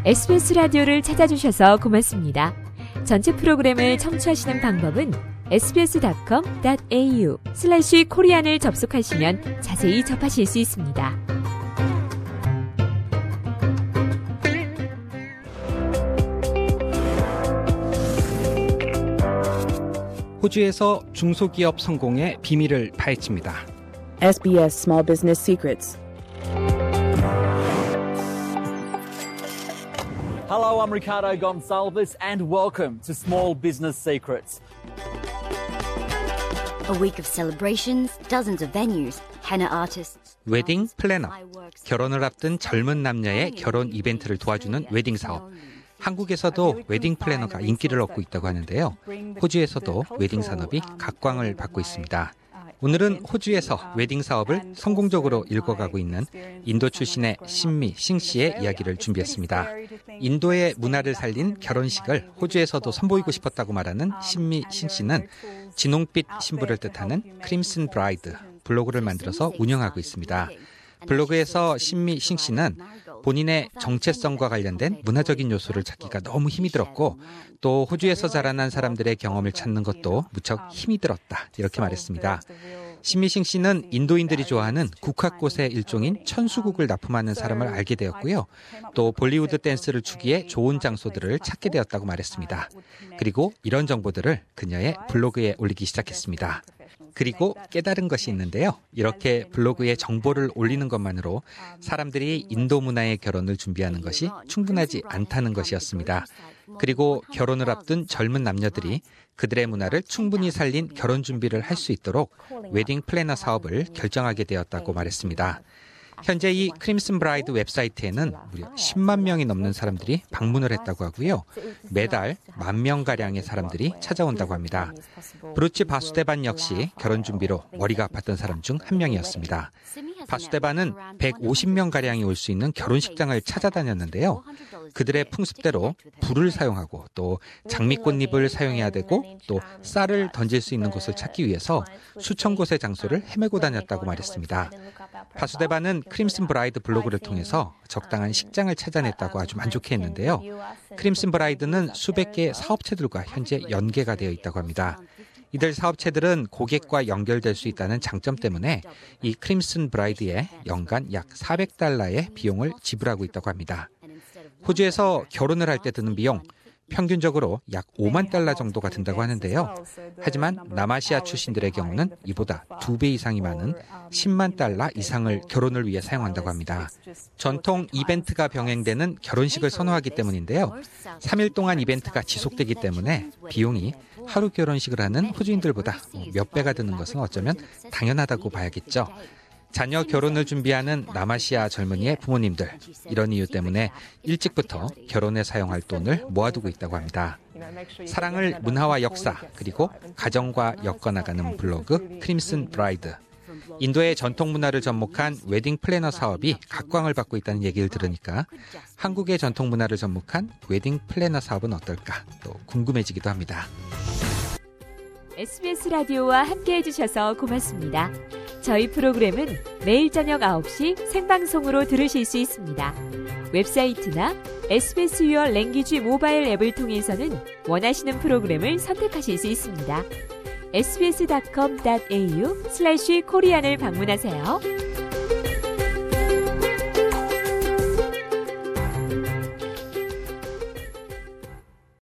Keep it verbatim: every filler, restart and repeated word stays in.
에스비에스 라디오를 찾아주셔서 고맙습니다. 전체 프로그램을 청취하시는 방법은 에스비에스닷컴 닷 에이유 슬래시 코리안을 접속하시면 자세히 접하실 수 있습니다. 호주에서 중소기업 성공의 비밀을 파헤칩니다. 에스비에스 Small Business Secrets. Hello, I'm Ricardo Gonçalves and welcome to Small Business Secrets. A week of celebrations, dozens of venues, henna artists. 웨딩 플래너, 결혼을 앞둔 젊은 남녀의 결혼 이벤트를 도와주는 웨딩 사업. 한국에서도 웨딩 플래너가 인기를 얻고 있다고 하는데요. 호주에서도 웨딩 산업이 각광을 받고 있습니다. 오늘은 호주에서 웨딩 사업을 성공적으로 일궈가고 있는 인도 출신의 신미 싱 씨의 이야기를 준비했습니다. 인도의 문화를 살린 결혼식을 호주에서도 선보이고 싶었다고 말하는 신미 싱 씨는 진홍빛 신부를 뜻하는 크림슨 브라이드 블로그를 만들어서 운영하고 있습니다. 블로그에서 신미 싱 씨는 본인의 정체성과 관련된 문화적인 요소를 찾기가 너무 힘이 들었고 또 호주에서 자라난 사람들의 경험을 찾는 것도 무척 힘이 들었다 이렇게 말했습니다. 신미 싱 씨는 인도인들이 좋아하는 국화꽃의 일종인 천수국을 납품하는 사람을 알게 되었고요. 또 볼리우드 댄스를 추기에 좋은 장소들을 찾게 되었다고 말했습니다. 그리고 이런 정보들을 그녀의 블로그에 올리기 시작했습니다. 그리고 깨달은 것이 있는데요. 이렇게 블로그에 정보를 올리는 것만으로 사람들이 인도 문화의 결혼을 준비하는 것이 충분하지 않다는 것이었습니다. 그리고 결혼을 앞둔 젊은 남녀들이 그들의 문화를 충분히 살린 결혼 준비를 할 수 있도록 웨딩 플래너 사업을 결정하게 되었다고 말했습니다. 현재 이 크림슨 브라이드 웹사이트에는 무려 십만 명이 넘는 사람들이 방문을 했다고 하고요. 매달 만 명가량의 사람들이 찾아온다고 합니다. 브루치 바수데반 역시 결혼 준비로 머리가 아팠던 사람 중 한 명이었습니다. 바수데반은 백오십 명가량이 올 수 있는 결혼식장을 찾아다녔는데요. 그들의 풍습대로 불을 사용하고 또 장미꽃잎을 사용해야 되고 또 쌀을 던질 수 있는 곳을 찾기 위해서 수천 곳의 장소를 헤매고 다녔다고 말했습니다. 바수데반은 크림슨 브라이드 블로그를 통해서 적당한 식장을 찾아냈다고 아주 만족해했는데요. 크림슨 브라이드는 수백 개의 사업체들과 현재 연계가 되어 있다고 합니다. 이들 사업체들은 고객과 연결될 수 있다는 장점 때문에 이 크림슨 브라이드에 연간 약 사백 달러의 비용을 지불하고 있다고 합니다. 호주에서 결혼을 할 때 드는 비용, 평균적으로 약 오만 달러 정도가 든다고 하는데요. 하지만 남아시아 출신들의 경우는 이보다 두 배 이상이 많은 십만 달러 이상을 결혼을 위해 사용한다고 합니다. 전통 이벤트가 병행되는 결혼식을 선호하기 때문인데요. 삼 일 동안 이벤트가 지속되기 때문에 비용이 하루 결혼식을 하는 호주인들보다 몇 배가 드는 것은 어쩌면 당연하다고 봐야겠죠. 자녀 결혼을 준비하는 남아시아 젊은이의 부모님들, 이런 이유 때문에 일찍부터 결혼에 사용할 돈을 모아두고 있다고 합니다. 사랑을 문화와 역사, 그리고 가정과 엮어나가는 블로그 크림슨 브라이드. 인도의 전통 문화를 접목한 웨딩 플래너 사업이 각광을 받고 있다는 얘기를 들으니까 한국의 전통 문화를 접목한 웨딩 플래너 사업은 어떨까 또 궁금해지기도 합니다. 에스비에스 라디오와 함께해 주셔서 고맙습니다. 저희 프로그램은 매일 저녁 아홉 시 생방송으로 들으실 수 있습니다. 웹사이트나 에스비에스 유어 랭귀지 모바일 앱을 통해서는 원하시는 프로그램을 선택하실 수 있습니다. 에스비에스닷컴 닷 에이유 슬래시 코리안을 방문하세요.